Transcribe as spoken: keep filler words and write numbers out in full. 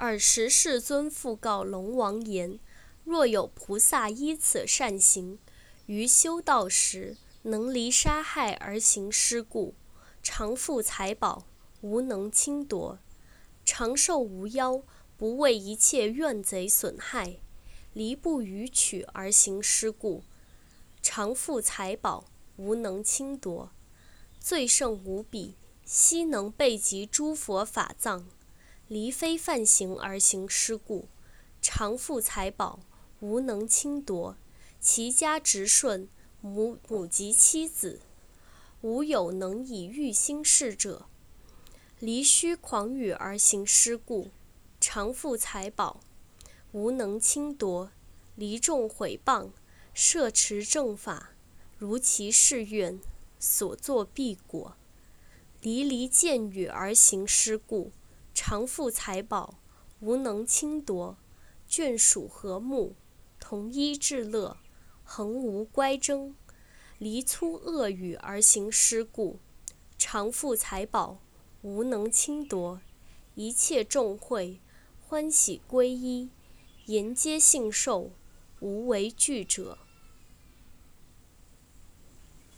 尔时世尊复告龙王言：若有菩萨依此善行，于修道时能离杀害而行施故，常富财宝，无能侵夺；长寿无夭，不为一切怨贼损害；离不逾取而行施故，常富财宝，无能侵夺；最胜无比，悉能备集诸佛法藏；离非犯行而行施故，常富财宝，无能侵夺；其家直顺，母母及妻子，无有能以欲心事者；离虚诳语而行施故，常富财宝，无能侵夺；离众毁谤，摄持正法，如其誓愿，所作必果；离离见语而行施故，常富财宝，无能侵夺；眷属和睦，同一至乐，恒无乖争；离粗恶语而行施故，常富财宝，无能侵夺；一切众会欢喜皈依，言皆信受，无为惧者。